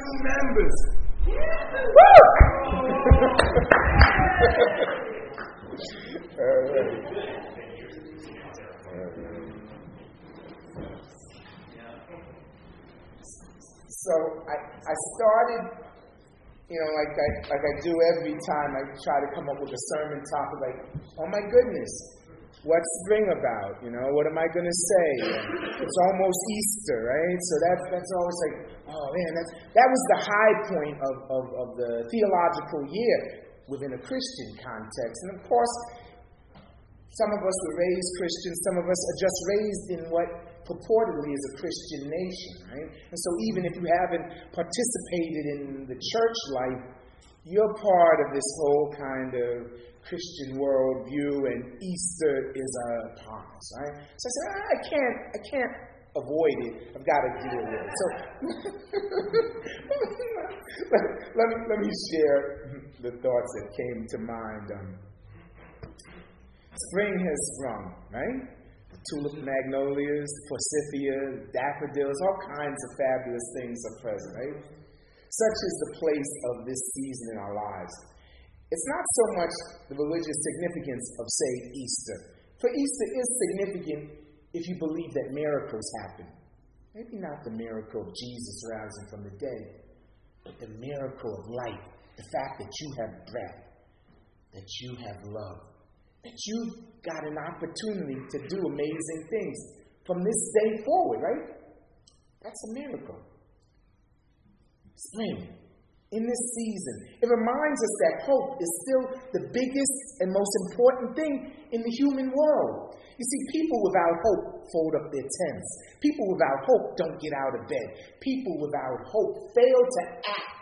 new members. So I started, like I do every time I try to come up with a sermon topic, like, oh my goodness, what's spring about? What am I going to say? It's almost Easter, right? So that's always like, oh man, that was the high point of the theological year within a Christian context. And of course, some of us were raised Christians, some of us are just raised in what purportedly is a Christian nation, right? And so even if you haven't participated in the church life, you're part of this whole kind of Christian worldview, and Easter is upon us, right? So I said, I can't avoid it. I've got to deal with it. So let me share the thoughts that came to mind. Spring has sprung, right? The tulip magnolias, forsythia, daffodils, all kinds of fabulous things are present, right? Such is the place of this season in our lives. It's not so much the religious significance of, say, Easter. For Easter is significant if you believe that miracles happen. Maybe not the miracle of Jesus rising from the dead, but the miracle of life. The fact that you have breath, that you have love, that you've got an opportunity to do amazing things from this day forward, right? That's a miracle. Spring, in this season, it reminds us that hope is still the biggest and most important thing in the human world. You see, people without hope fold up their tents. People without hope don't get out of bed. People without hope fail to act.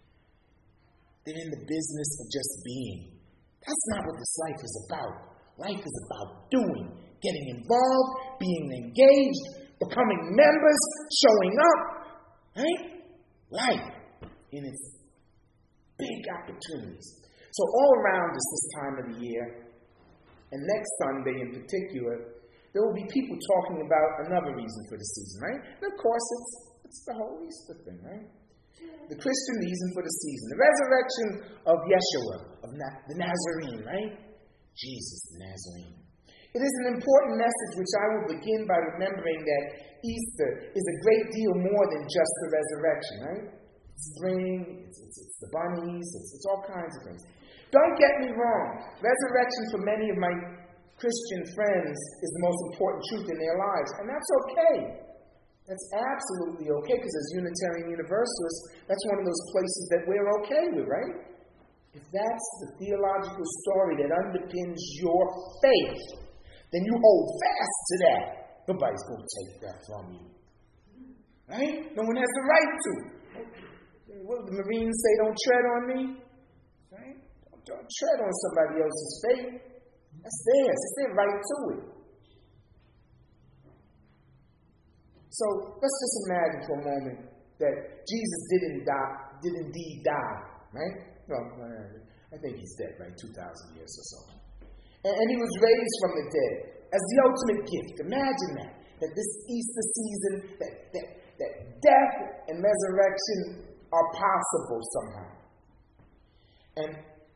They're in the business of just being. That's not what this life is about. Life is about doing, getting involved, being engaged, becoming members, showing up, right? Life in its big opportunities. So all around us this time of the year, and next Sunday in particular, there will be people talking about another reason for the season, right? And of course, it's the whole Easter thing, right? The Christian reason for the season. The resurrection of Yeshua, of the Nazarene, right? Jesus the Nazarene. It is an important message which I will begin by remembering that Easter is a great deal more than just the resurrection, right? Spring, it's the bunnies, it's all kinds of things. Don't get me wrong. Resurrection for many of my Christian friends is the most important truth in their lives, and that's okay. That's absolutely okay, because as Unitarian Universalists, that's one of those places that we're okay with, right? If that's the theological story that underpins your faith, then you hold fast to that. Nobody's going to take that from you. Right? No one has the right to. What do the Marines say? Don't tread on me. Right? Don't tread on somebody else's faith. That's theirs. It's their right to it. So let's just imagine for a moment that Jesus did indeed die, right? No, I think he's dead, right? 2,000 years or so. And he was raised from the dead as the ultimate gift. Imagine that this Easter season, that death and resurrection are possible somehow. And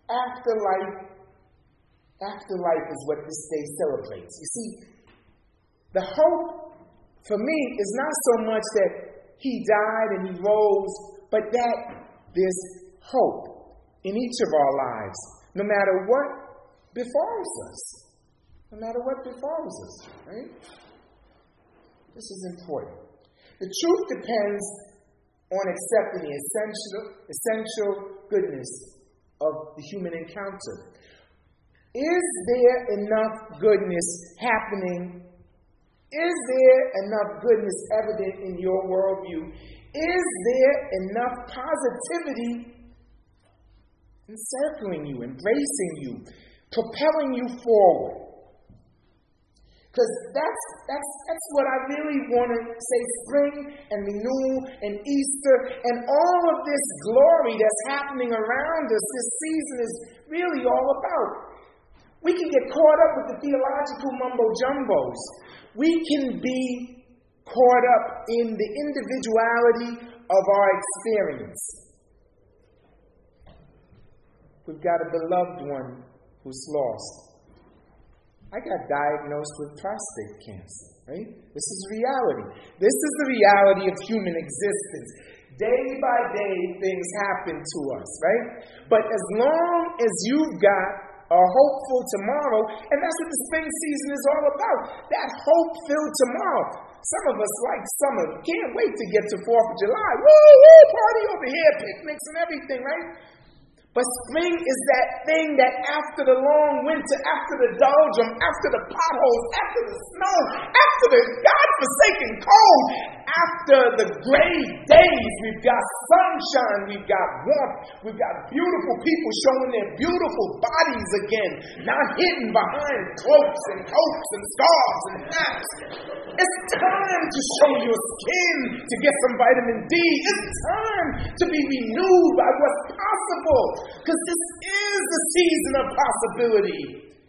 afterlife is what this day celebrates. You see, the hope for me is not so much that he died and he rose, but that there's hope in each of our lives, no matter what befalls us. No matter what befalls us, right? This is important. The truth depends on accepting the essential goodness of the human encounter. Is there enough goodness happening? Is there enough goodness evident in your worldview? Is there enough positivity encircling you, embracing you, propelling you forward? Because that's what I really want to say. Spring and renewal and Easter and all of this glory that's happening around us this season is really all about. We can get caught up with the theological mumbo-jumbos. We can be caught up in the individuality of our experience. We've got a beloved one who's lost. I got diagnosed with prostate cancer, right? This is reality. This is the reality of human existence. Day by day, things happen to us, right? But as long as you've got a hopeful tomorrow, and that's what the spring season is all about, that hope-filled tomorrow. Some of us like summer. Can't wait to get to 4th of July. Woo, woo, party over here, picnics and everything, right? But spring is that thing that after the long winter, after the doldrum, after the potholes, after the snow, after the God-forsaken cold, after the gray days, we've got sunshine, we've got warmth, we've got beautiful people showing their beautiful bodies again, not hidden behind cloaks and coats and scarves and hats. It's time to show your skin, to get some vitamin D. It's time to be renewed by what's possible, because this is the season of possibility.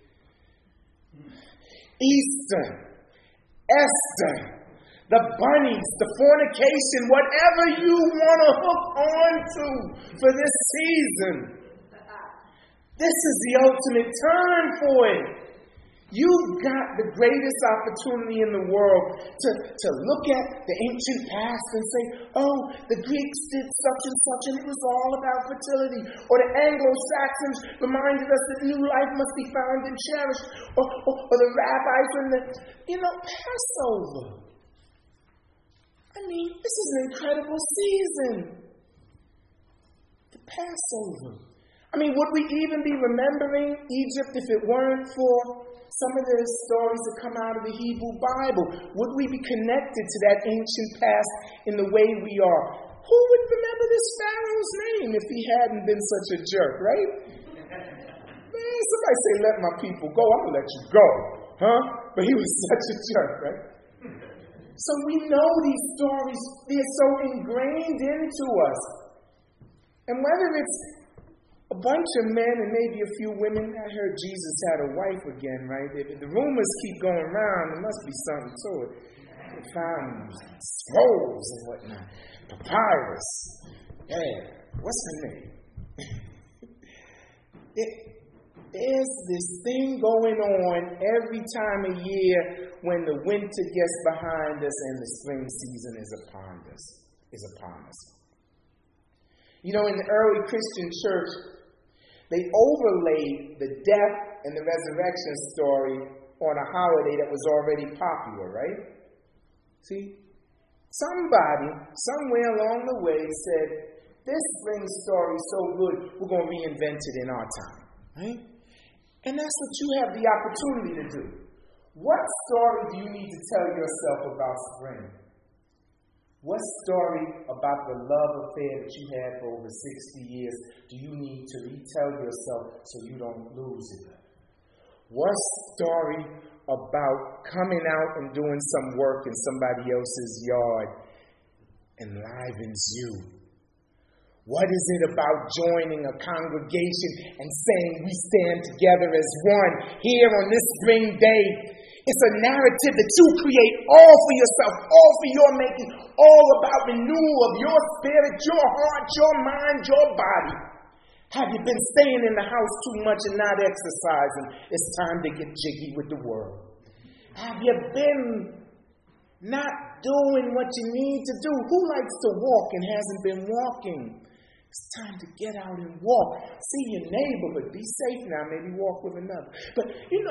Easter, Esther, the bunnies, the fornication, whatever you want to hook on to for this season. This is the ultimate time for it. You've got the greatest opportunity in the world to look at the ancient past and say, oh, the Greeks did such and such, and it was all about fertility. Or the Anglo-Saxons reminded us that new life must be found and cherished. Or the rabbis when Passover. I mean, this is an incredible season. The Passover. I mean, would we even be remembering Egypt if it weren't for some of the stories that come out of the Hebrew Bible? Would we be connected to that ancient past in the way we are? Who would remember this Pharaoh's name if he hadn't been such a jerk, right? Man, somebody say, let my people go. I'm going to let you go. Huh? But he was such a jerk, right? So we know these stories, they're so ingrained into us. And whether it's a bunch of men and maybe a few women, I heard Jesus had a wife again, right? If the rumors keep going around, there must be something to it. They found scrolls and whatnot. Papyrus. Yeah, what's her name? There's this thing going on every time of year when the winter gets behind us and the spring season is upon us. You know, in the early Christian church, they overlaid the death and the resurrection story on a holiday that was already popular, right? See? Somebody, somewhere along the way said, this spring story is so good, we're going to reinvent it in our time, right? And that's what you have the opportunity to do. What story do you need to tell yourself about spring? What story about the love affair that you had for over 60 years do you need to retell yourself so you don't lose it? What story about coming out and doing some work in somebody else's yard enlivens you? What is it about joining a congregation and saying we stand together as one here on this spring day? It's a narrative that you create all for yourself, all for your making, all about renewal of your spirit, your heart, your mind, your body. Have you been staying in the house too much and not exercising? It's time to get jiggy with the world. Have you been not doing what you need to do? Who likes to walk and hasn't been walking? It's time to get out and walk. See your neighborhood. Be safe now. Maybe walk with another. But,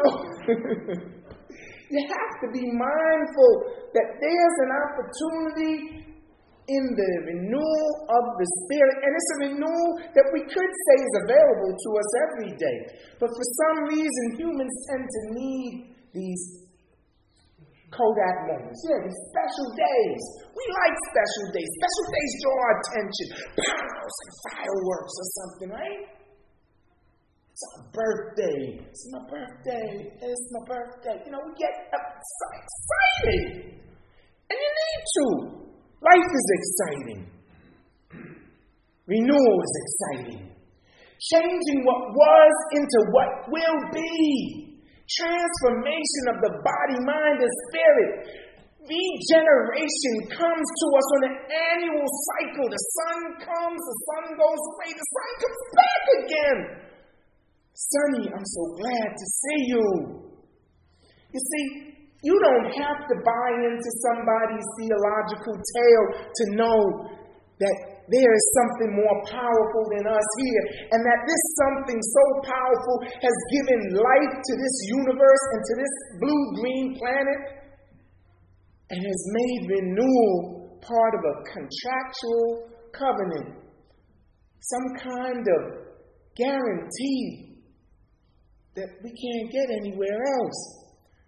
you have to be mindful that there's an opportunity in the renewal of the Spirit. And it's a renewal that we could say is available to us every day. But for some reason, humans tend to need these Kodak moments. Yeah, these special days. We like special days. Special days draw our attention. Pows and fireworks or something, right? It's our birthday. It's my birthday. It's my birthday. We get excited. And you need to. Life is exciting. Renewal is exciting. Changing what was into what will be. Transformation of the body, mind, and spirit. Regeneration comes to us on an annual cycle. The sun comes, the sun goes away, the sun comes back again. Sonny, I'm so glad to see you. You see, you don't have to buy into somebody's theological tale to know that there is something more powerful than us here, and that this something so powerful has given life to this universe and to this blue-green planet, and has made renewal part of a contractual covenant, some kind of guarantee that we can't get anywhere else.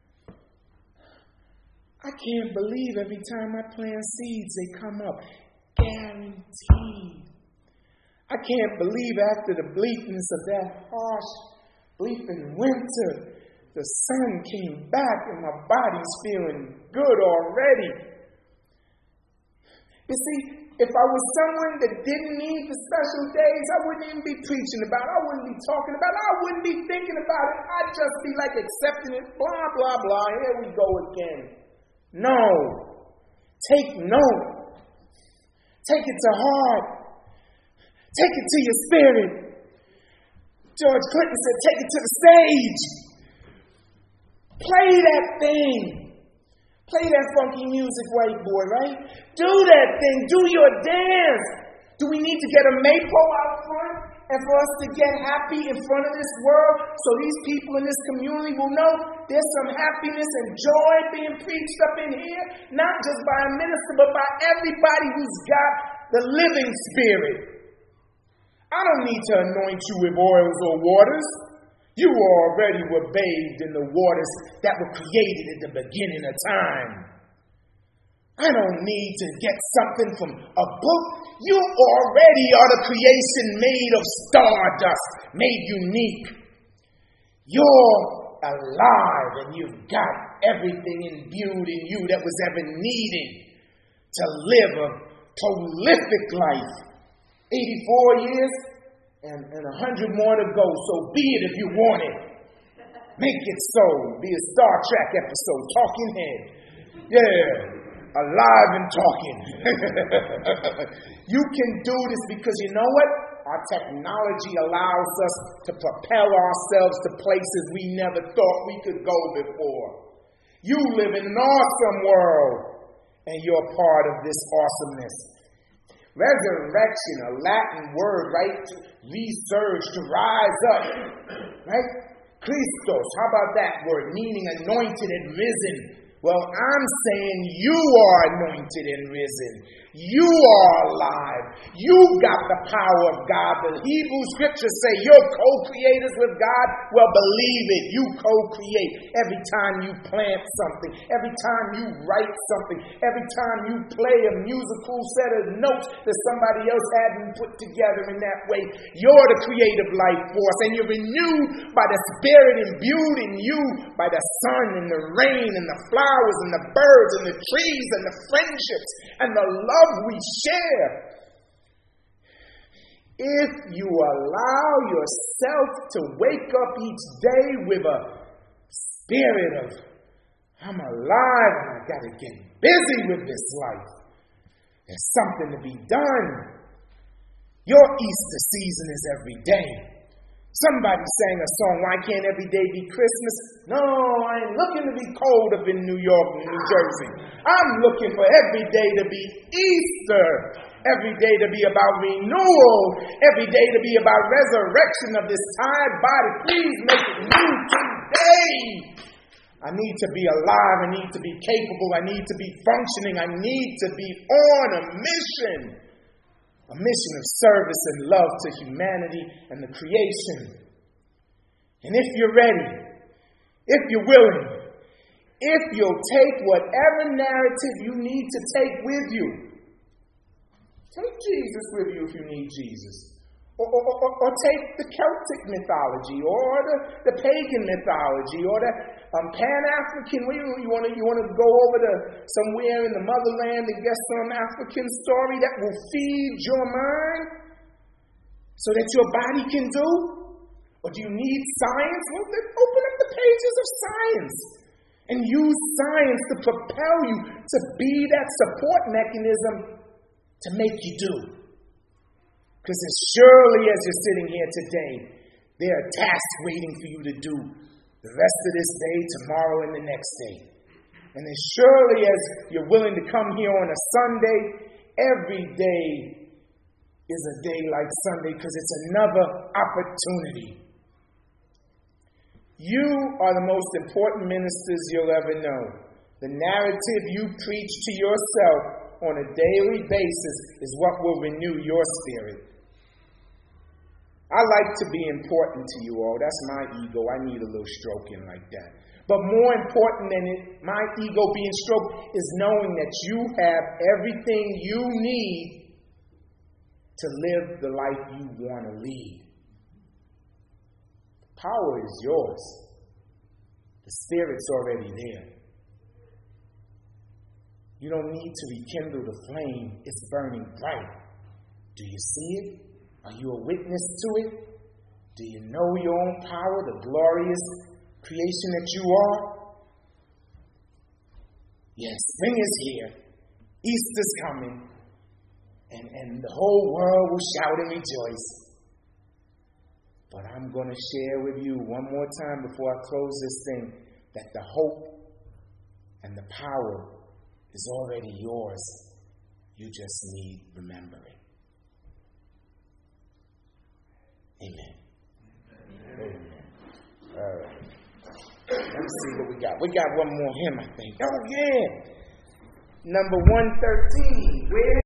I can't believe every time I plant seeds, they come up. Guaranteed. I can't believe after the bleakness of that harsh, bleeping winter, the sun came back and my body's feeling good already. You see, if I was someone that didn't need the special days, I wouldn't even be preaching about it. I wouldn't be talking about it. I wouldn't be thinking about it. I'd just be like accepting it, blah, blah, blah. Here we go again. No. Take note. Take it to heart. Take it to your spirit. George Clinton said, take it to the stage. Play that thing. Play that funky music, white boy, right? Do that thing. Do your dance. Do we need to get a maypole out front and for us to get happy in front of this world so these people in this community will know there's some happiness and joy being preached up in here? Not just by a minister, but by everybody who's got the living spirit. I don't need to anoint you with oils or waters. You already were bathed in the waters that were created at the beginning of time. I don't need to get something from a book. You already are the creation made of stardust, made unique. You're alive and you've got everything imbued in you that was ever needed to live a prolific life. 84 years and 100 more to go. So be it if you want it. Make it so. Be a Star Trek episode. Talking head. Yeah. Alive and talking. You can do this because you know what? Our technology allows us to propel ourselves to places we never thought we could go before. You live in an awesome world, and you're part of this awesomeness. Resurrection, a Latin word, right? To resurge, to rise up, right? Christos, how about that word? Meaning anointed and risen. Well, I'm saying you are anointed and risen. You are alive. You got the power of God. The Hebrew scriptures say you're co-creators with God. Well, believe it. You co-create. Every time you plant something, every time you write something, every time you play a musical set of notes that somebody else hadn't put together in that way, you're the creative life force. And you're renewed by the Spirit imbued in you, by the sun and the rain and the flowers and the birds and the trees and the friendships and the love we share. If you allow yourself to wake up each day with a spirit of, I'm alive and I got to get busy with this life. There's something to be done. Your Easter season is every day. Somebody sang a song, why can't every day be Christmas? No, I ain't looking to be cold up in New York and New Jersey. I'm looking for every day to be Easter. Every day to be about renewal. Every day to be about resurrection of this tired body. Please make it new today. I need to be alive. I need to be capable. I need to be functioning. I need to be on a mission. A mission of service and love to humanity and the creation. And if you're ready, if you're willing, if you'll take whatever narrative you need to take with you, take Jesus with you if you need Jesus. Or take the Celtic mythology, or the pagan mythology, or the Pan-African. You want to go over to somewhere in the motherland and get some African story that will feed your mind, so that your body can do? Or do you need science? Well, then open up the pages of science. And use science to propel you to be that support mechanism to make you do. Because as surely as you're sitting here today, there are tasks waiting for you to do the rest of this day, tomorrow, and the next day. And as surely as you're willing to come here on a Sunday, every day is a day like Sunday because it's another opportunity. You are the most important ministers you'll ever know. The narrative you preach to yourself on a daily basis is what will renew your spirit. I like to be important to you all. That's my ego. I need a little stroking like that. But more important than my ego being stroked is knowing that you have everything you need to live the life you want to lead. Power is yours. The Spirit's already there. You don't need to rekindle the flame. It's burning bright. Do you see it? Are you a witness to it? Do you know your own power, the glorious creation that you are? Yes, spring is here. Easter's coming. And the whole world will shout and rejoice. But I'm going to share with you one more time before I close this thing that the hope and the power is already yours. You just need remembering. Amen. Amen. All right. Let's see what we got. We got one more hymn, I think. Oh, yeah. Number 113. Where